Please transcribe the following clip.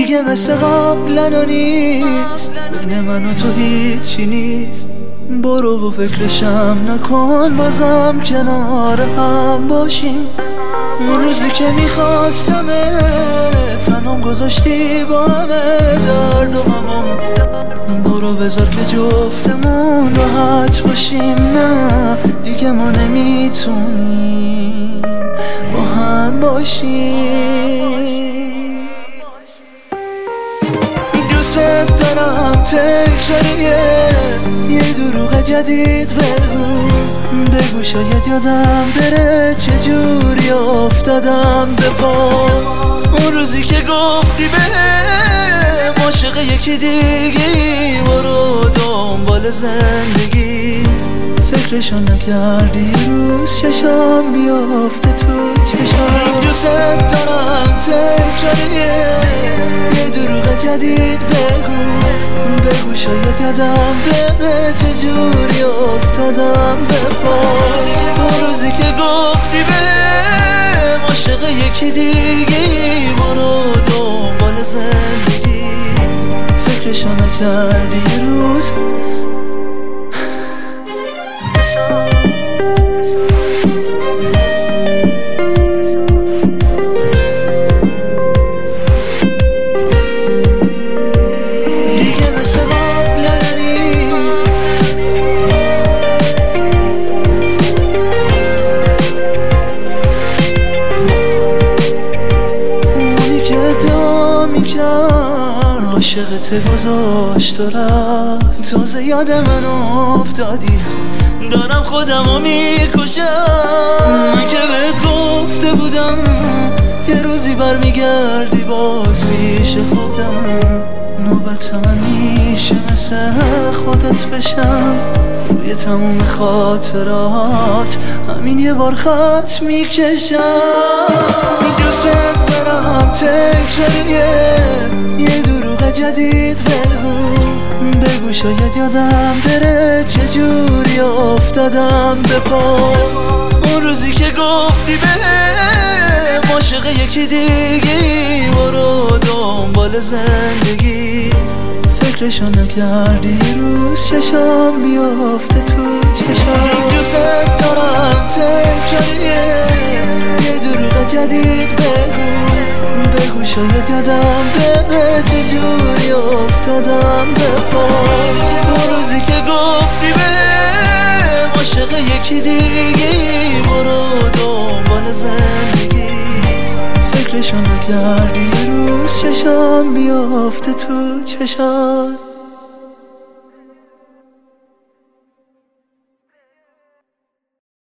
دیگه مثل قبلا نیست، بین من و تو هیچی نیست. برو و فکرشم نکن، بازم کنار هم باشیم. اون روزی که میخواستمه تنم گذاشتی با همه درد و غمم. برو بذار که جفتمون راحت باشیم. نه دیگه ما نمیتونیم با هم باشیم. دوست دارم تکراریه یه دروغ جدید بگو شاید یادم بره چجوری افتادم به پات. اون روزی که گفتی بهم عاشق یکی دیگی، برو دنبال زندگی. فکرشو نکردی روز چشام بیافته تو چشام. دوست دارم تکراریه یه دروغ جدید بگو شاید یادم بره چجوری افتادم به پات. اون روزی که گفتی بهم عاشق یکی دیگی، برو دنبال زندگی. فکرشو نکردی روز عاشقت گذاشت و رفت، تازه یاد من افتادی. دارم خودمو میکشم. من که بهت گفته بودم یه روزی برمیگردی باز پیش خودم. نوبت من میشه مثل خودت بشم. روی تموم خاطرات همین یه بار خط میکشم. دوست دارم تکراریه یه دروغ جدید بگو شاید یادم بره چجوری افتادم به پات. اون روزی که گفتی بهم عاشق یکی دیگی، برو دنبال زندگی. فکرشو نکردی روز چشام بیافته تو چشام. دوست دارم تکراریه یه دروغ جدید بگو شاید یادم بره چجوری افتادم به پات. اون روزی که گفتی بهم عاشق یکی دیگی، برو دنبال زندگی. فکرشو نکردی روز چشام بیافته تو چشات.